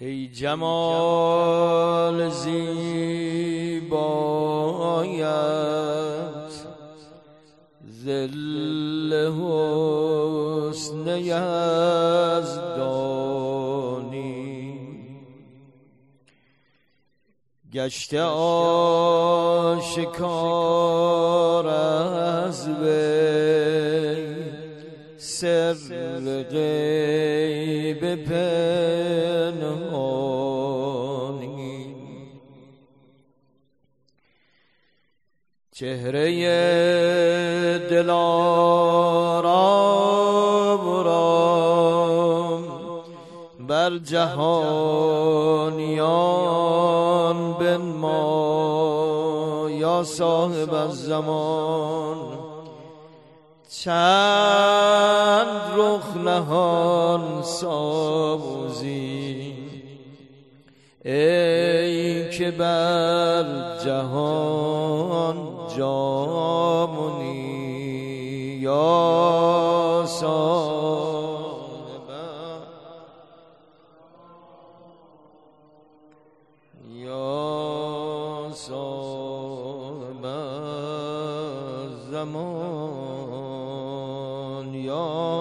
ای جمال زیبایت، ذل حسن یزدانی، گشته آشکار از وی سر غیب پنهانی. چهره دلارام را بر جهانیان بنما یا صاحب الزمان. چند رخ نهان ساموزی ای که بر جهان جامونی یا صاحب زمان یا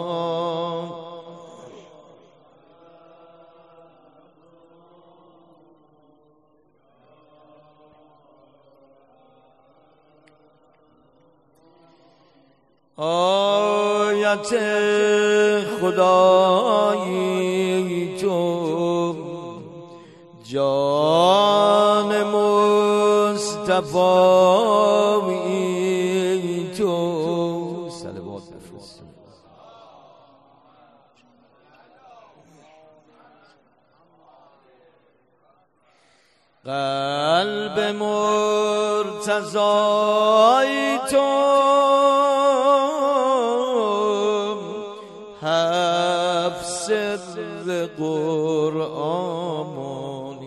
آیت خدایی تو، جان مصطفی تو. صلوات بفرست. قلب مرتضای تو، هفت سر قرآنی،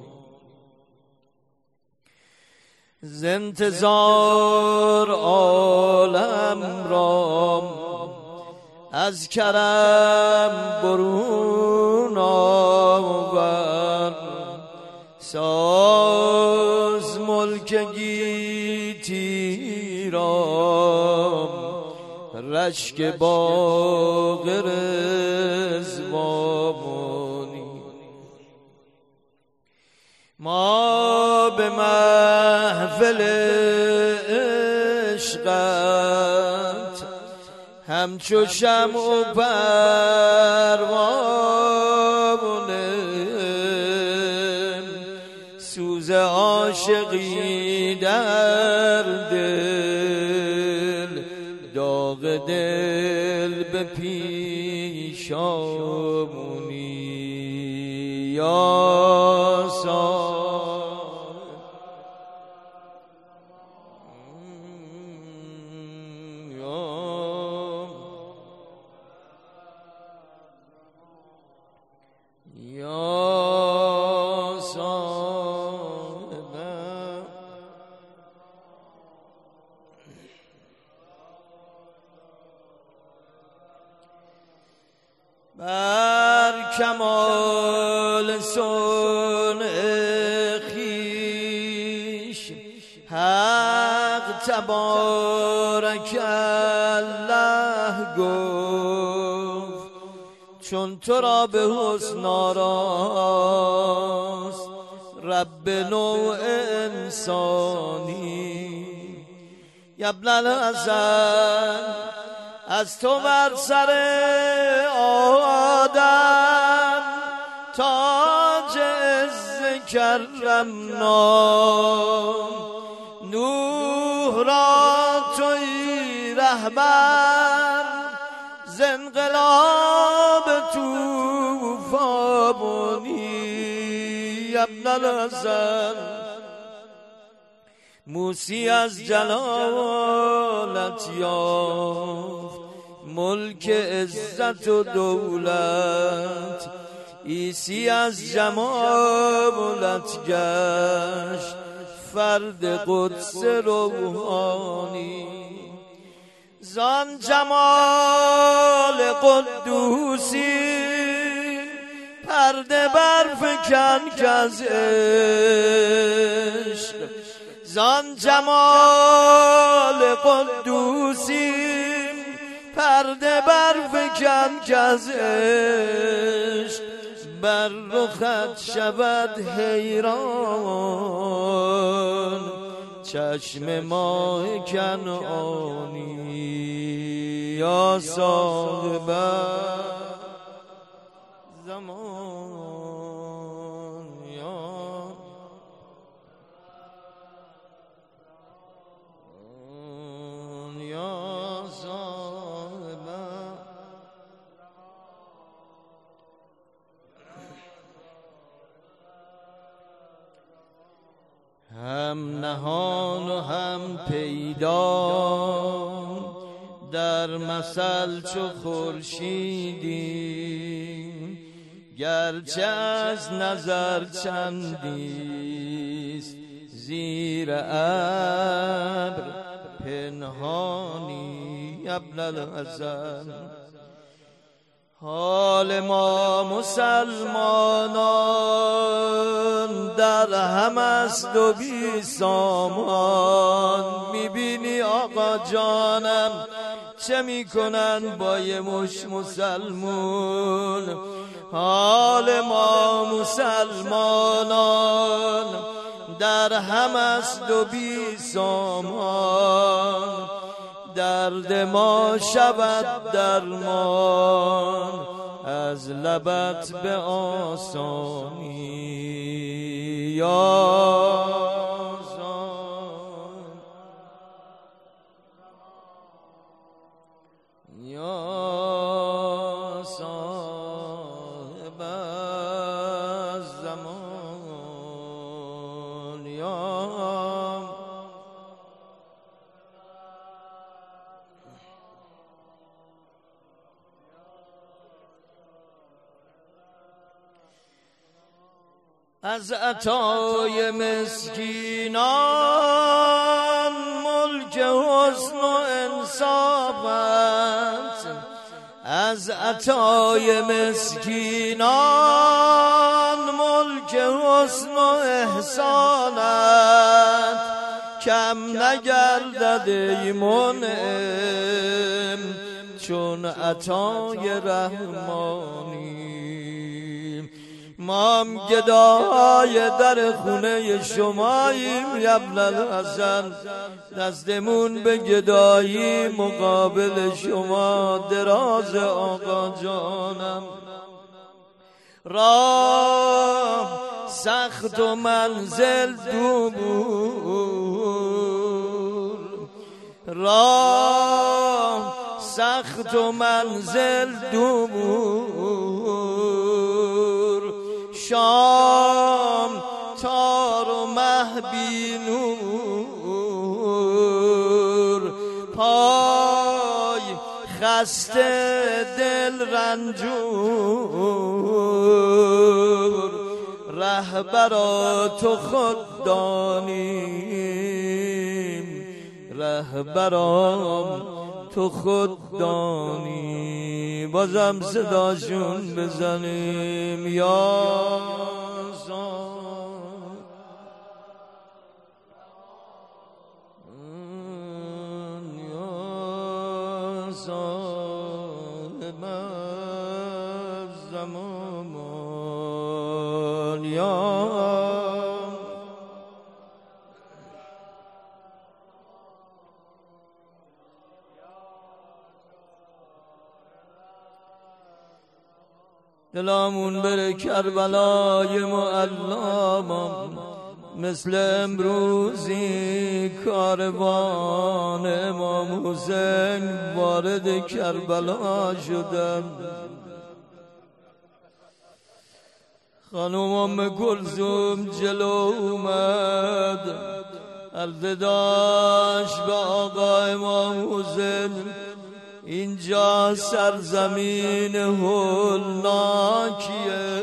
ز انتظار عالم را از کرم برون آور. ساز ملک گیتی را رشک باغ رضوانی. ما به محفل عشقت همچو شمع و پروانه، سوز عاشقی در دل، داغ دل به پیشامونی یا صاحب بر کمال صنع خویش حق تبارک الله گفت، چون تو را به حسن آراست رب نوع انسانی. ابن الحسن از تو بر سر آدم تاج عز کرمنا، نوح را توی رهبر ز انقلاب طوفانی. ابن الحسن موسی از جلالت یافت ملک عزت و دولت، عیسی از جمالت گشت فرد قدس روحانی. زان جمال قدوسی پرده برفکن که از عشق زان جمال قدوسی پرده برفکن که از عشق بر رخت شود حیران چشم ماه کنعانی یا صاحب زمان یا صاحب هم نهان و هم پیدا در مثل چو خورشیدی گرچه از نظر چندیست زیر ابر پنهانی ابن الحسن حال ما مسلمانان در هم است و بی سامان میبینی آقا جانم چه میکنن با یه مش مسلمون حال ما مسلمانان در هم است و بی سامان درد ما شود درمان از لبت به آسانی یا صاحب الزمان یا از عطای مسکینان ملک حسن و انصافت از عطای مسکینان ملک حسن و احسانت کم نگردد ای منعم چون عطای رحمانی مام گدای در خونه شماییم ابن الحسن دستمون به گدایی مقابل شما دراز آقا جانم راه سخت و منزل دور راه سخت و منزل دور شام تار و مه بی نور پای خسته دل رنجور رهبرا تو خود دانیم رهبرام تو خود دانی بازم صداشون بزنیم یا صاحب الزمان یا دلامون بره کربلای معلم مثل امروزی کاروان امام حسین وارد کربلا شدن خانم کلثوم جلو اومد الوداعش به آقا امام حسین اینجا سرزمین هولناکیه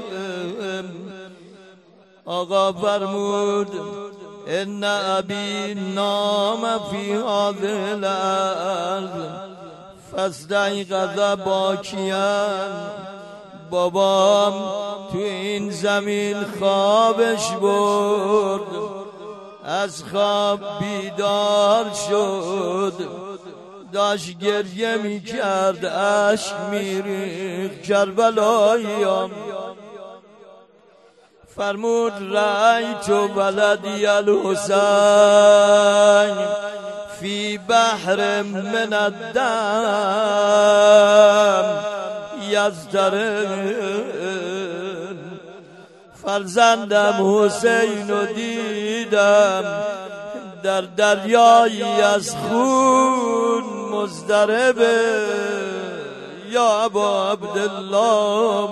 آقا فرمود ان ابی نام فی هذه الارض فاستيقظ باکیا بابام تو این زمین خوابش برد، از خواب بیدار شد، داشت گریه میکرد، اشک میریخت. کربلاییام فرمود رأیت ولدی الحسین فی بحر من الدم یضطرب. فرزندم حسین رو دیدم در دریایی از خون مضطربه. یا ابا عبدالله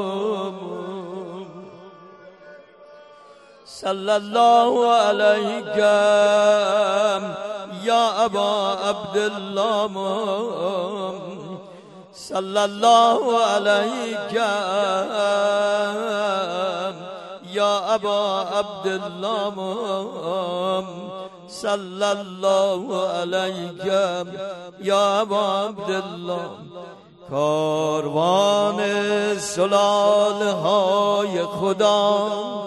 صلی الله علیک یا ابا عبدالله صلی الله علیک یا ابا عبدالله صلی الله علیک یا ابا عبدالله. کاروان سلاله های خدا،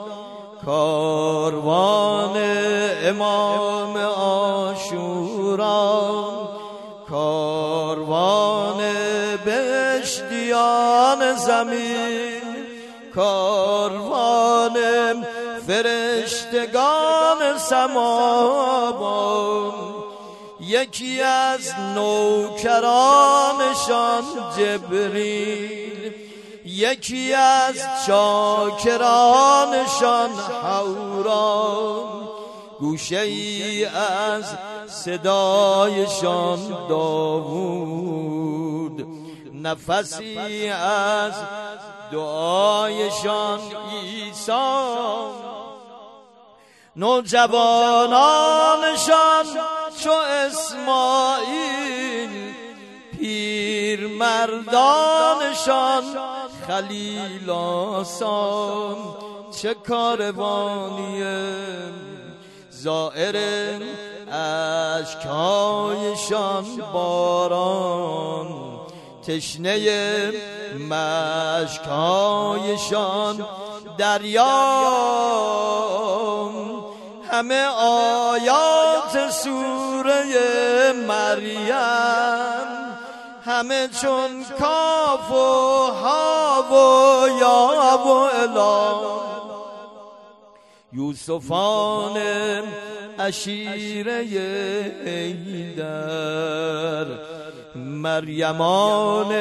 کاروان امام عاشورا، کاروان بهشتیان زمین، کاروان فرشتگان سما، یکی از نوکرانشان جبریل، یکی از چاکرانشان حورا، گوشه ای از صدایشان داوود، نفسی از دعایشان عیسی، نوجوانانشان چو اسماعیل، پیر مردانشان خلیل آسان. چه کاروانیه زائر اشکایشان باران، تشنه مشکایشان دریا، همه آیات سوره مریم، همه چون کاف و ها و یا و الا. یوسفان عشیره ایدر، مریمان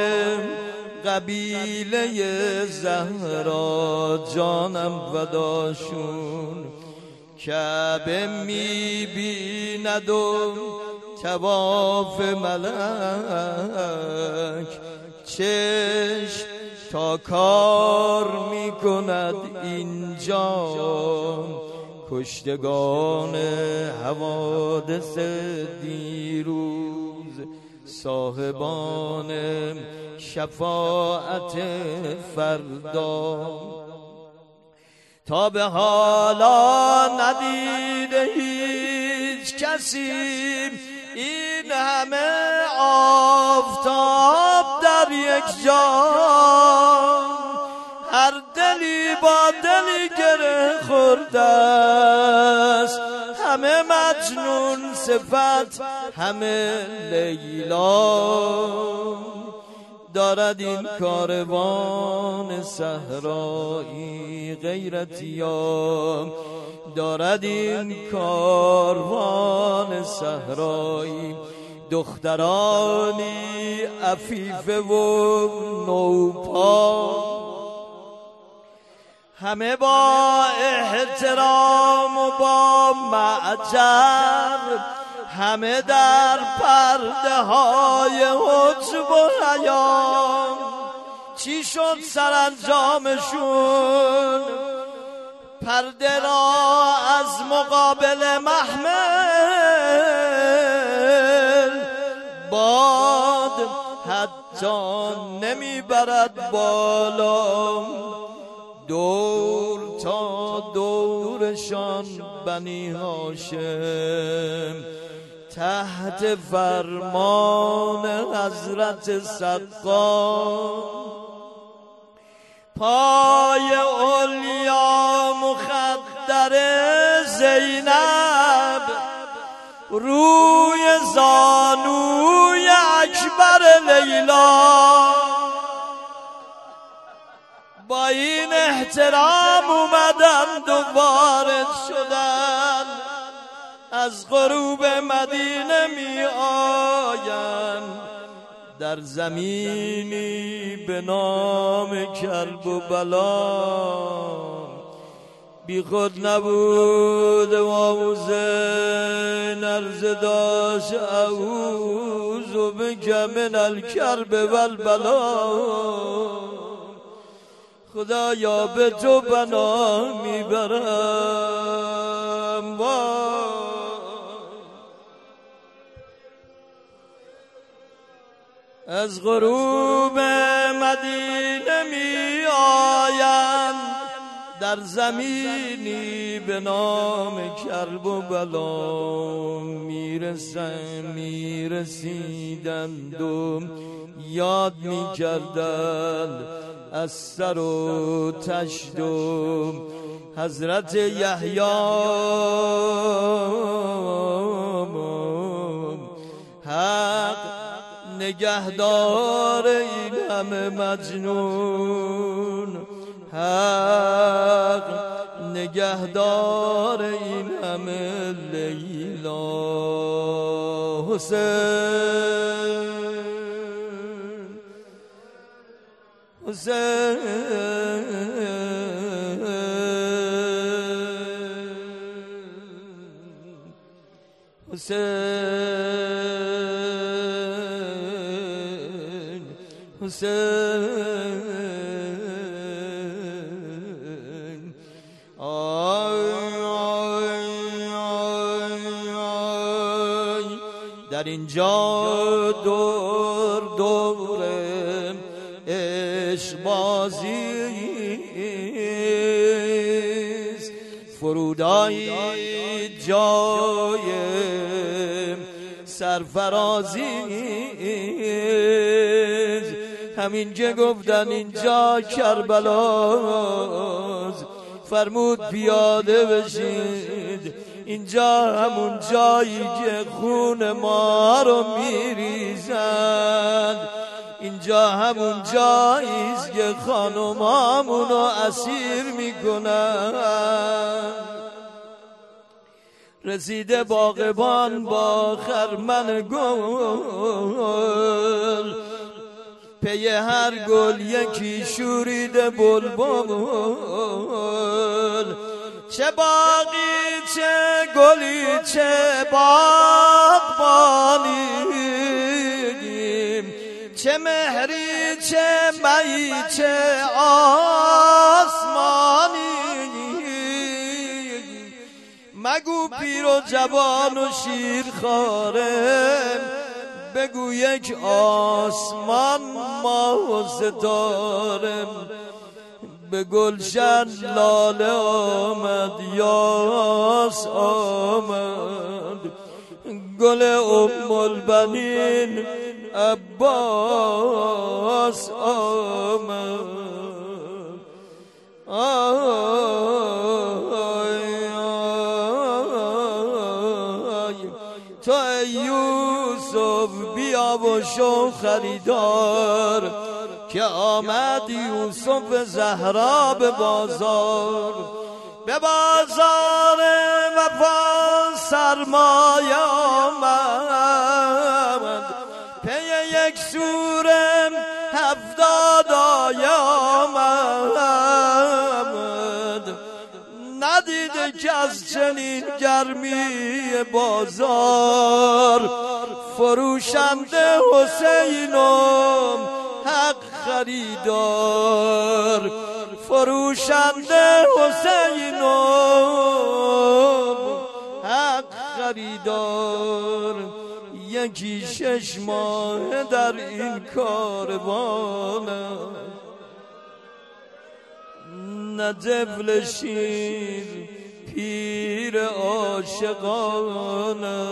قبیله زهرا، جانم فداشون. کعبه می‌بیند و طواف ملک، چشم تا کار می‌کند اینجا، کشتگان حوادث دیروز، صاحبان شفاعت فردا. تا به حالا ندیده هیچ کسی این همه آفتاب در یک جا، هر دلی با دلی گره خورده است، همه مجنون صفت، همه لیلا. دارد این کاروان صحرایی غیرتیان، دارد این کاروان صحرایی دخترانی عفیفه و نوپا، همه با احترام و با معجر، همه در پرده های حجب و حیا. چی شد سرانجامشون؟ پرده را از مقابل محمل باد حتی نمیبرد بالا. دور تا دورشان بنی هاشم، تحت فرمان حضرت سقا. پای اولیا مخدر زینب، روی زانوی اکبر لیلا. با این احترام اومدند و وارد شدن، از غروب مدینه می آیند در زمینی به نام کرب و بلا. بی خود نبود و حسین عرض داشت اعوذ بک من الکرب و البلا. خدایا به تو پناه میبرم. از غروب مدینه می آیند در زمینی به نام کرب و بلا. میرسیدند و یاد میکردند از سر و تشت و حضرت یحیی. حق نگهدار این همه مجنون، حق نگهدار این همه لیلا. حسین حسین حسین حسین. در اینجا دور دوره عشق بازیست، فرودایی جای سرفرازیست. همین که گفتن اینجا کربلاست، فرمود پیاده بشید. اینجا همون جایی که خون ما رو میریزند، اینجا همون جاییست که خانمامون رو اسیر میکنن. رسیده باغبان با خرمن گل، پی هر گل یکی شوریده بلبل. چه باغی چه گلی چه باغبانی، چه مهری چه می چه آسمانی. مگو پیر و جوان و شیر خاره، بگو یک آسمان ما و ستاره. به گلشن لاله آمد یاس آمد، گل ام البنین عباس آمد. تو ای یوسف بیا و شو خریدار، که آمد یوسف زهرا به بازار. به بازار وفا سرمایه آمد، پی یک سور 70 آیه آمد. ندیده که از چنین گرمی بازار، فروشنده حسینم حق خریدار. فروشنده حسینم حق خریدار. یکی 6 ماه در این کاروانه، نه طفل شیر پیر عاشقانه.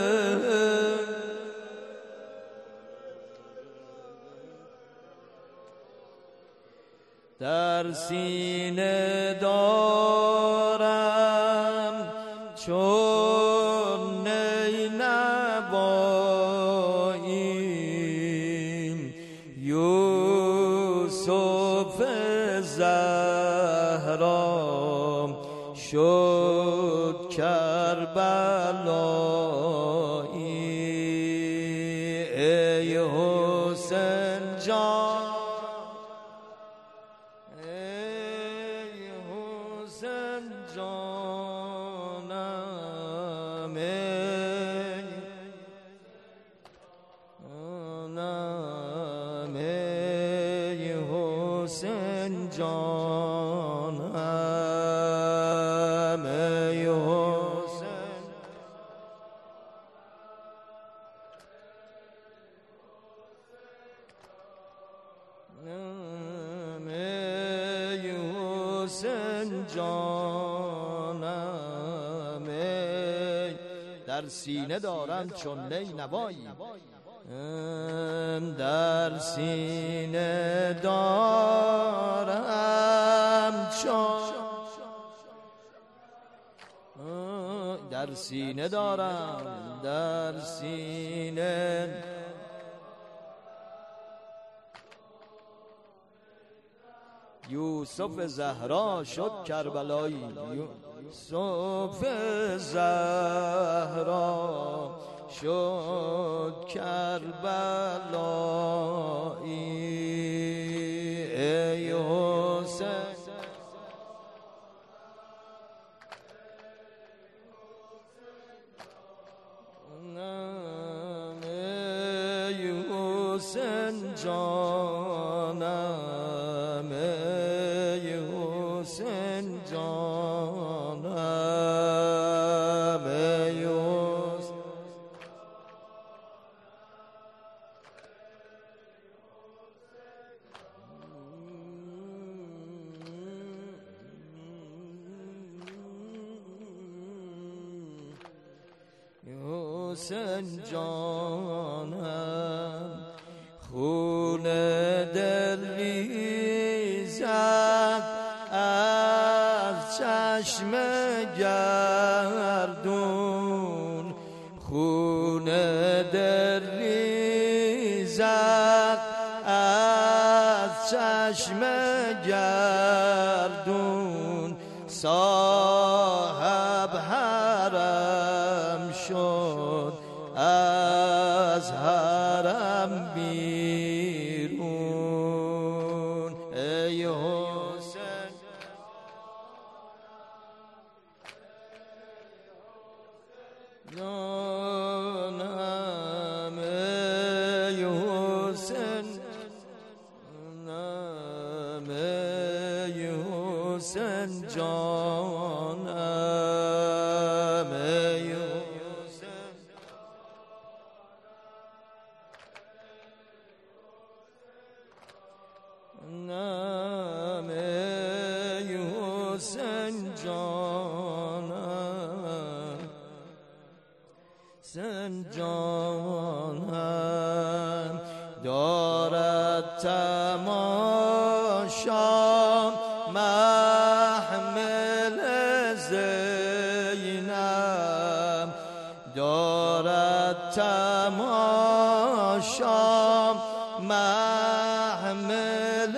حسین در سینه دارم چون نی نواییم یوسف زهرا شد کربلایی ای حسین جان ای حسین جانم ای حسین جانم ای حسین حسین جانم در سینه دارم چون نی نوایی در سینه دارم چون در سینه دارم در سینه یوسف زهرا شد کربلایی یوسف زهرا شد کربلایی ای حسین ای حسین جانم ای حسین جانم ای حسین جانم خون دل ریزد از چشم گردون خون دل ریزد از چشم گردون صاحب حرم شد از حرم بیرون ای حسین جانم ای حسین جانم ای حسین جانم ای حسین نام ای حسین جانم حسین جانم دارد تماشا محمل زینب دارد تماشا محمل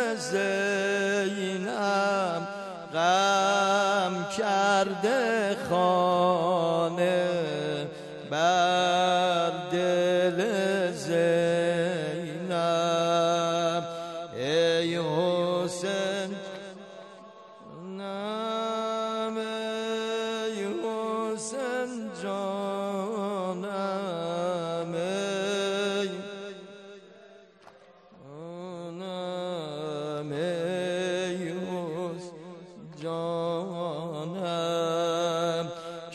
زینب غم کرده خانه بر دل زینب ای حسین نام ای حسین جانم ای نام ای حسین جانم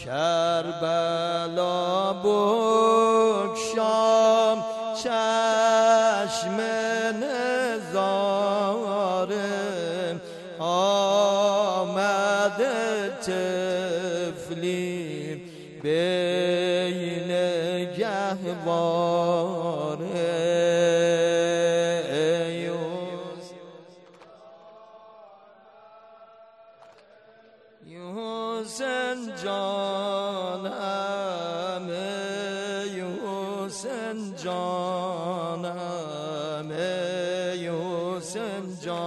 کربلا بگشام چشم نظاره آمده طفلی بین گهواره حسین جانم حسین جانم حسین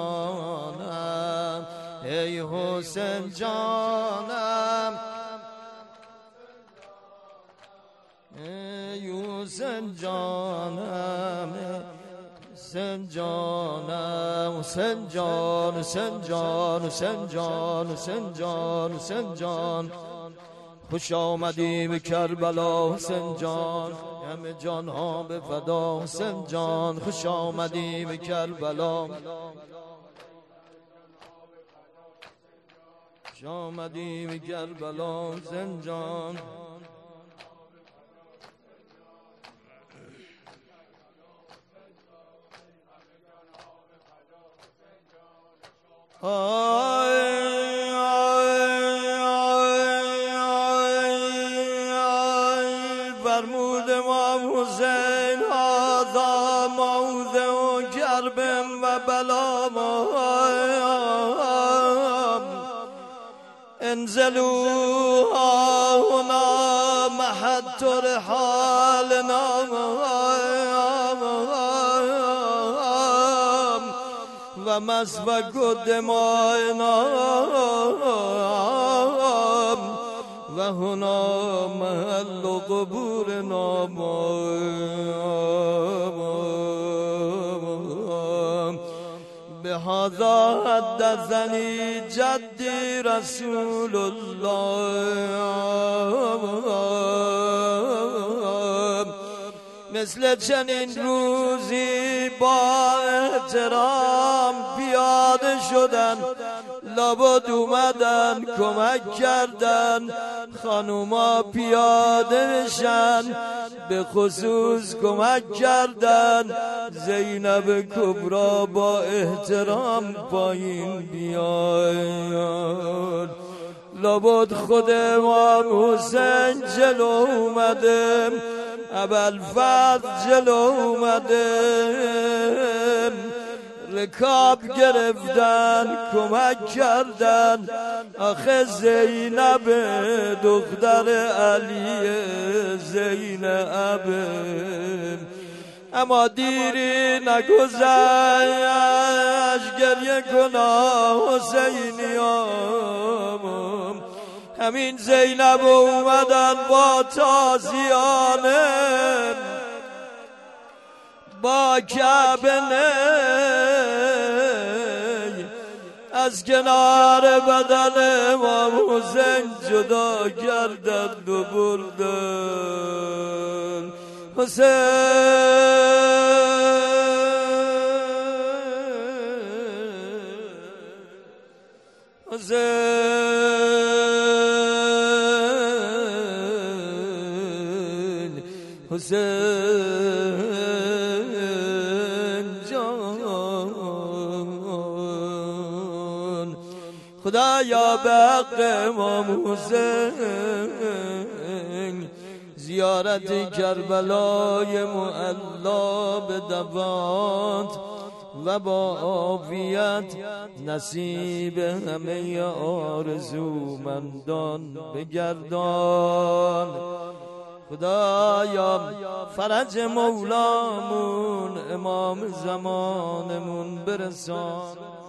جانم ای حسین جانم ای حسین جانم حسین جانم حسین جان حسین جان حسین جان حسین جان حسین جان خوش آمدی به کربلا حسین جان همه جان ها به فدا حسین جان خوش آمدی به کربلا خوش آمدی به کربلا حسین جان فرمود ما حسین هذا موضع کرب و بلا انزلوا هنا محط رحالنا و مسفک دمائنا و هنا محل قبورنا بهذا حدثني جدي رسول الله مثل چنین روزی با احترام پیاده شدن لابد اومدن کمک کردن خانوما پیاده بشن به خصوص کمک کردن زینب کبرا با احترام پایین بیاید لابد خود امام حسین جلو اومده ابوالفضل جلو اومده رکاب گرفتن کمک کردن آخه زینب دختر علی زینب اما دیری نگذشت گریه کنا حسینیام همین زینب اومدن با تازیانه با کعبه از کنار بدن امام حسین جدا کردند و بردن حسین جان خدایا به حق امام حسین زیارت کربلای معلا به دوات و با عافیت نصیب همه آرزومندان بگردان خدایا فرج مولامون امام زمانمون برسان